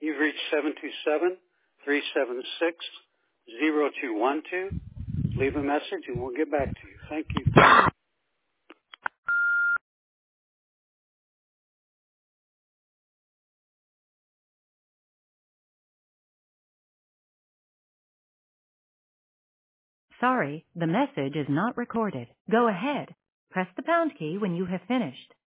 You've reached 727-376-0212. Leave a message and we'll get back to you. Thank you. Sorry, the message is not recorded. Go ahead. Press the pound key when you have finished.